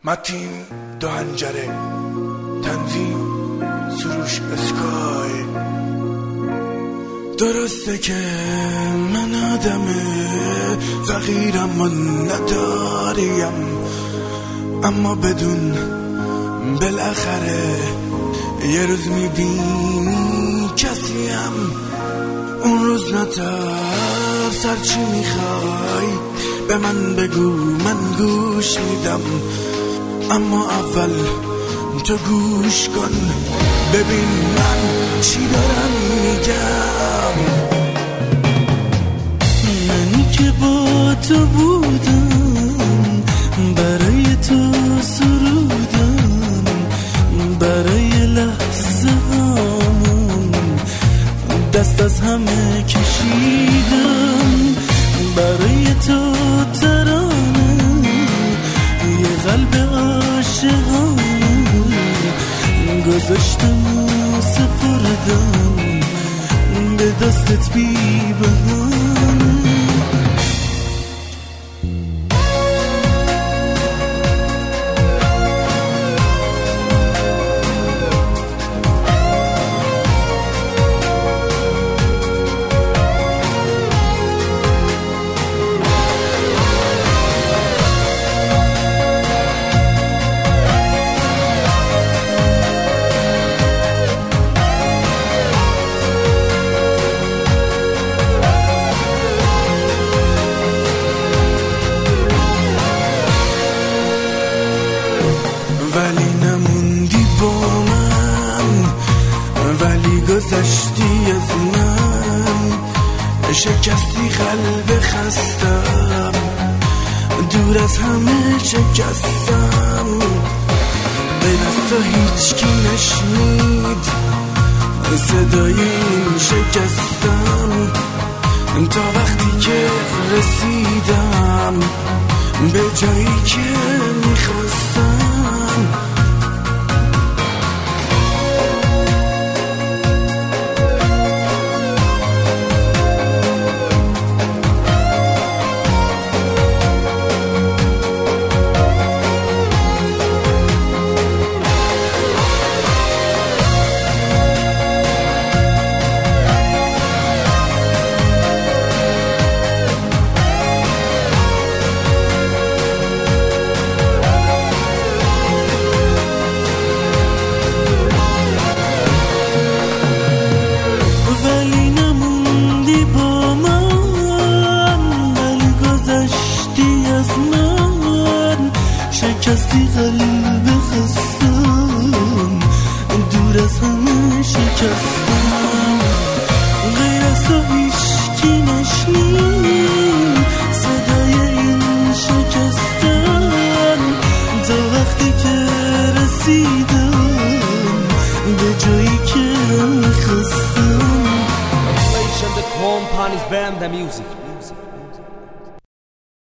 متین دو هنجره، تنظیم سروش اسکای. درسته که من آدم فقیرم و نداریم، اما بدون بالاخره یه روز میبینی کسیم. اون روز نترس، هرچی میخوای به من بگو، من گوش میدم. اما اول تو گوش کن، ببین من چی دارم میگم. منی که با تو بودم، برای تو سرودم، برای لحظه هامون دست از همه کشیدم. برای تو ترانه یه قلب عاشقانه گذاشتم و سپردم به دستت بی بهانه. ولی نموندی با من، ولی گذشتی از من. شکستی قلب خستم، دور از همه شکستم. غیر از تو هیچکی نشنید صدای این شکستم، تا وقتی که رسیدم به جایی که میخواستم. شکستی قلب خستم، دور از همه شکستم. غیر از تو هیچکی نشنید صدای این شکستم، تا وقتی که رسیدم به جایی که میخواستم. The Chrome Pani's band the music.